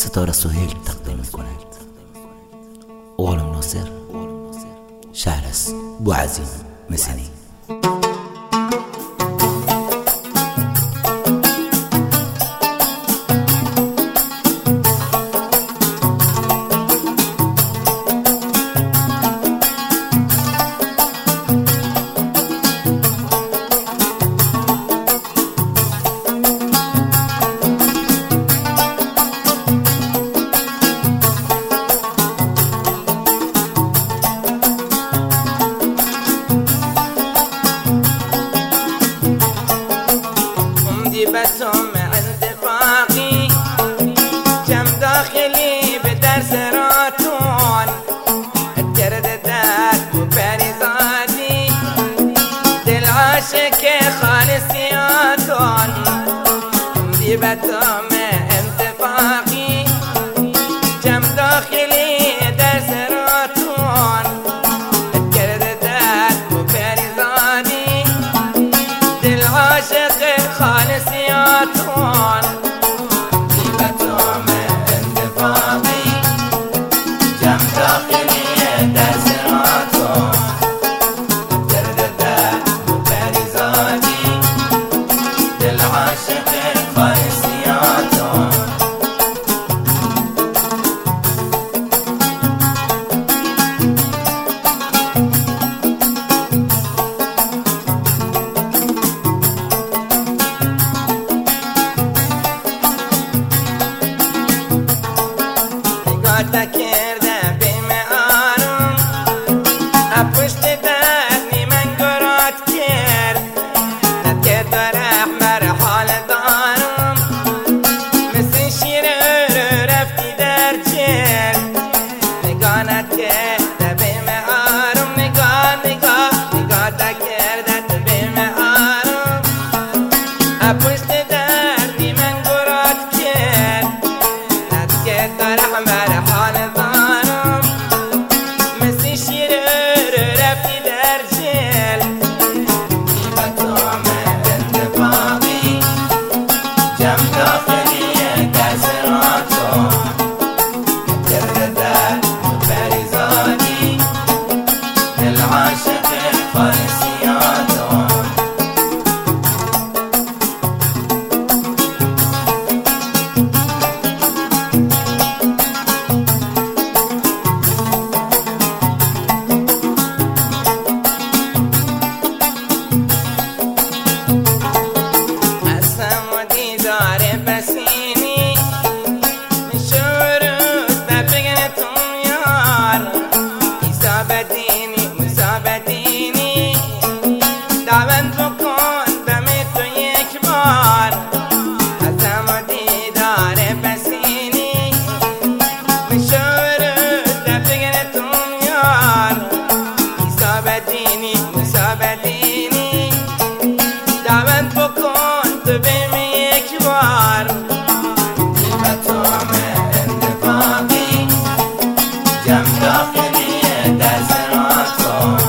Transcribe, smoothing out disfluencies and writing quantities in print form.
ستاره سهیل تقدیم میکند. غلام ناصر، شعر از بوعظیم مسنی. بتم اتفاقي كم داخلي بدرس راتون الترددات وبارزاتي دل عاشق خالصياتون دي بتم اتفاقي كم داخلي درس راتون الترددات وبارزاتي دل عاشق خالصياتون جيبتهم انتفاضي جم داخلي دزراتون ترددات وبارزاتي للعاشق خالصياتون تكرده بمعارم أبوشت دادني من قرات كير نتكد رحمر حال دارم مثل شير رفتي در جير نقا تكرده بمعارم نقا تكرده بمعارم أبوشت دادني من قرات كير نتكد رحمر دعوت بکن دم تو یک بار ازم و دیدار پسینی مشورت بگرتم یار مسابدینی دعوت بکن تو بهم یک بار جیبتم انتفاقی جم داخلی دزراتون